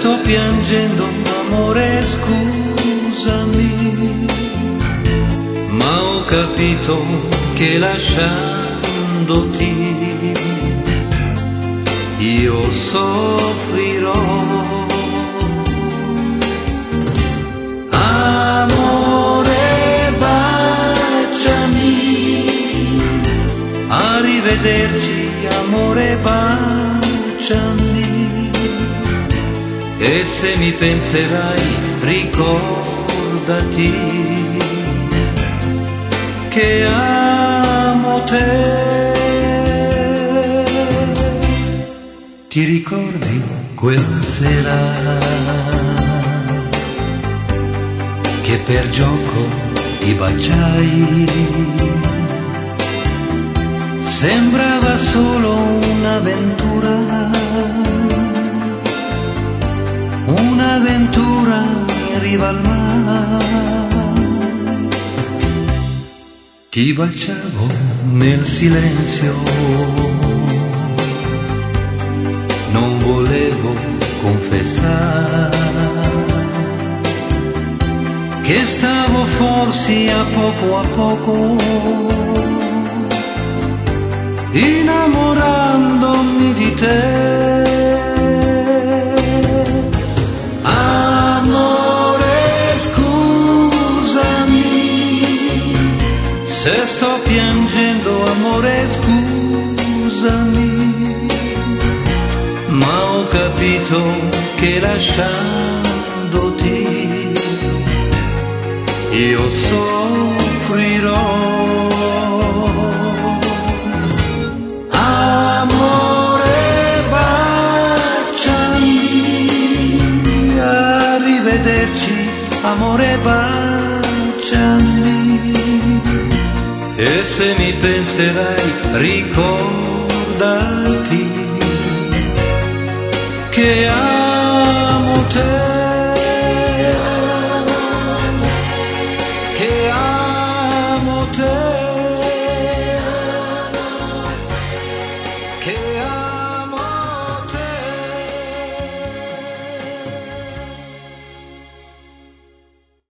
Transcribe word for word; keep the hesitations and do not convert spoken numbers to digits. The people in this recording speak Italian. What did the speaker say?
sto piangendo, amore, scusami, ma ho capito che lasciandoti io soffrirò. Amore, baciami, arrivederci, amore, baciami, e se mi penserai ricordati che amo te. Ti ricordi quella sera che per gioco ti baciai? Sembrava solo un'avventura, un'avventura in riva al mare. Ti baciavo nel silenzio, non volevo confessare che stavo forse a poco a poco innamorandomi di te. Amore, scusami se sto piangendo, amore, scusami, ma ho capito che lasciandoti io soffrirò. Amore, baciami, arrivederci, amore, baciami, e se mi penserai ricordati che amo te.